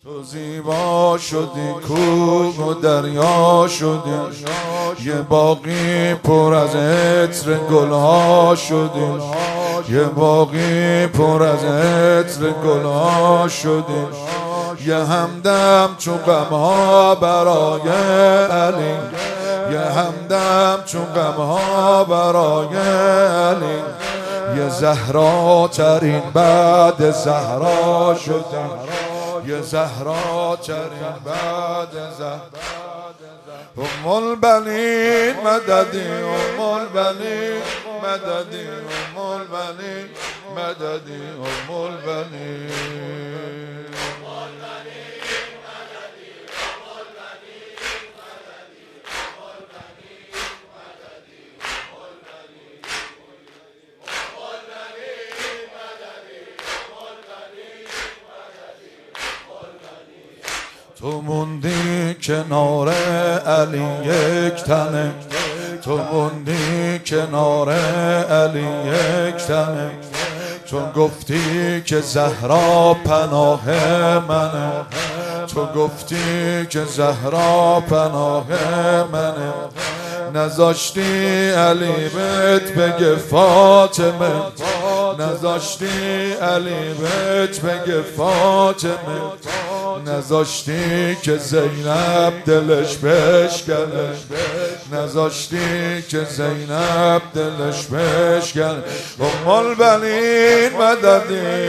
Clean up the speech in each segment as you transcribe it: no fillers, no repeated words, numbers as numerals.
تو زیبا شدی، کوه و دریا شدی، یه باغی پر از عطر گلها شدی، یه باغی پر از عطر گلها شدی، یه همدم چون غمها برای علی، یه همدم چون غمها برای علی، یه زهرا ترین بعد زهرا شدی، یه زهرا ترین بعد زهرا. ام البنین مددی، ام البنین مددی، ام البنین مددی، ام البنین. تو موندی کنار علی یک تنه، تو موندی کنار علی یک تنه، چون گفتی که زهرا پناه منه، تو گفتی که زهرا پناه منه، نذاشتی علی بهت بگه فاطمه، نذاشتی علی بهت بگه فاطمه، نذاشتی که زینب دلش بشکنه، نذاشتی که زینب دلش بشکنه. ام البنین مددی،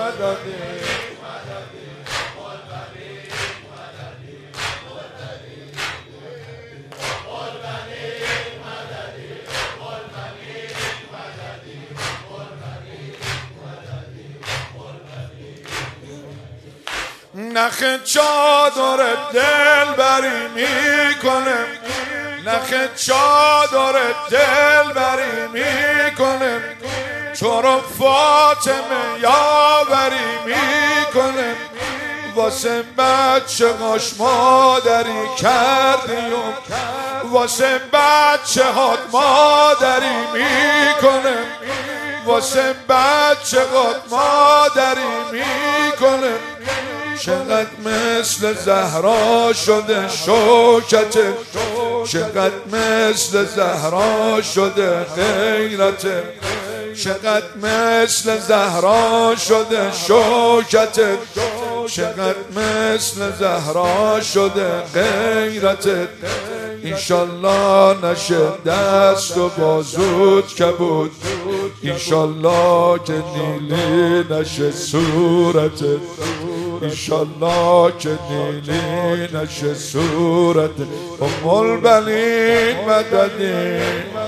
نخ چادر دل بری میکنه، نخ چادر دل بری میکنه، چون فاطمه یاوری میکنه، واسه بچه هاش مادری کردی و واسه بچه هات مادری میکنه، واسه بچه هات مادری میکنه، چقدر مثل زهرا شده شوکته، چقدر مثل زهرا شده غیرته، چقدر مثل زهرا شده شوکته، چقدر مثل زهرا شده غیرته. انشالله نشه دست و بازود کبود، انشالله که نیلی نشه صورتت، انشالله که نیلی نشه صورتت. ام البنین مددی،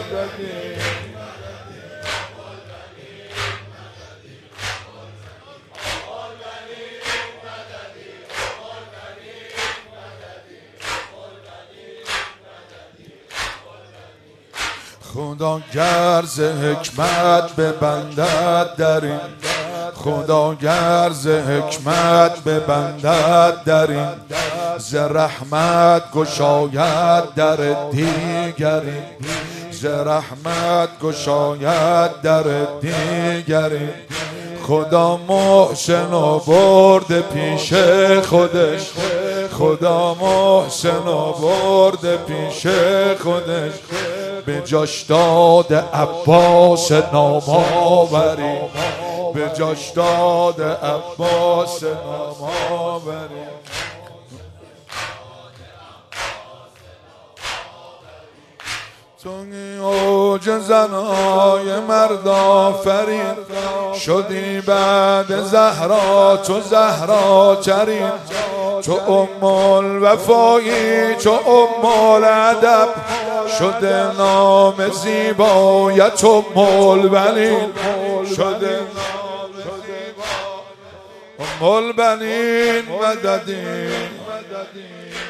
خدا گرز حکمت ببندد درین، خدا گرز حکمت ببندد درین، ز رحمت گشاید در دیگری، ز رحمت گشاید در دیگری. خدا محسن آورد پیش خودش، خدا محسن آورد پیش خودش، به جاش داد عباس نامآوری، به جاش داد عباس نامآوری. تو اوج زنای مرد آفرین شدی بعد زهرا، تو زهرا ترین، تو ام الوفایی، تو ام الادب، شده نام زیبایت ام البنین، شده ام البنین مددی.